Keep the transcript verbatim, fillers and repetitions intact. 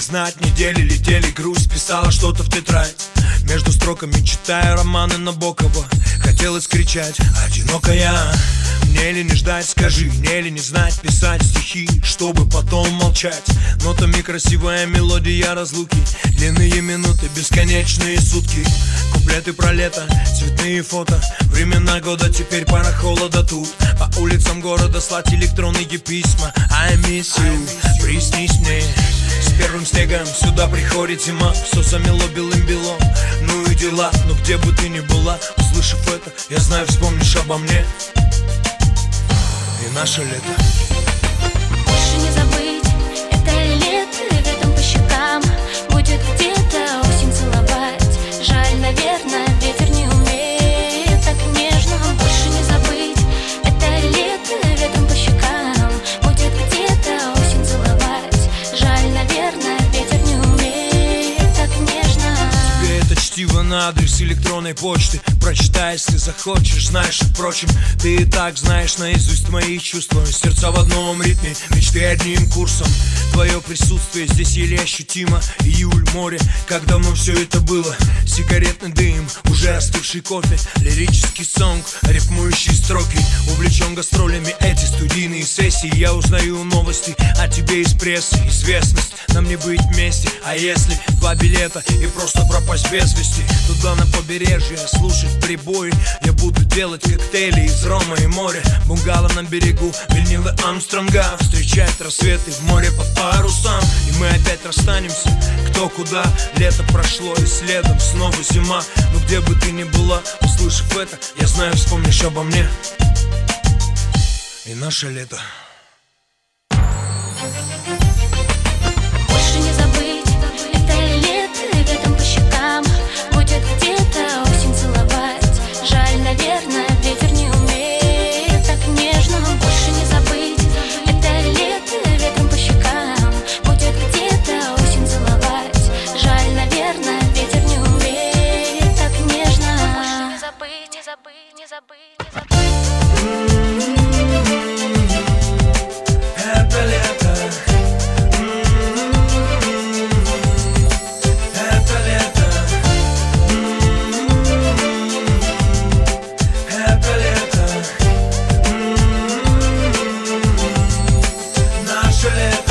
знать, недели летели, грусть писала что-то в тетрадь. Между строками читаю романы Набокова. Хотелось кричать: одинокая. Мне ли не ждать, скажи, мне ли не знать писать стихи, чтобы потом молчать. Нотами красивая мелодия разлуки, длинные минуты, бесконечные сутки. Куплеты про лето, цветные фото, времена года, теперь пора холода тут. По улицам города слать электронные письма. I miss you, приснись мне. С первым снегом сюда приходит зима, все замело белым белом. Ну и дела, но где бы ты ни была, услышав это, я знаю, вспомнишь обо мне. И наше лето. Больше не забыть это лето, ветром по щекам будет где-то осень целовать. Жаль, наверное, ветер не умеет так нежно. Больше не забыть это лето, ветром по щекам будет где-то осень целовать. Жаль, наверное, ветер не умеет так нежно. Тебе это чтиво на адрес электронной почты прочитай, если захочешь, знаешь, впрочем, ты и так знаешь наизусть мои чувства. Сердца в одном ритме, мечты одним курсом. Твое присутствие здесь еле ощутимо. Июль, море, как давно все это было. Сигаретный дым, уже остывший кофе, лирический сонг, рифмующие строки. Увлечен гастролями, эти студийные сессии. Я узнаю новости о тебе из прессы. Известность, нам не быть вместе. А если два билета и просто пропасть без вести? Туда на побережье, слушать прибои. Я буду делать коктейли из рома и моря. Бунгало на берегу, винилы Армстронга. Встречать рассветы в море под парусом. И мы опять расстанемся, кто куда. Лето прошло и следом снова зима. Но где бы ты ни была, услышав это, я знаю, вспомнишь обо мне. И наше лето. Больше не забыть это лето, ветром по щекам будет где-то осень целовать. Жаль, наверное, ветер не умеет так нежно. Больше не забыть это лето, ветром по щекам будет где-то осень целовать. Жаль, наверное, ветер не умеет так нежно. Больше не забыть, не забыть, не забыть, не забыть. Это лето. Это лето. Это лето. Наше лето.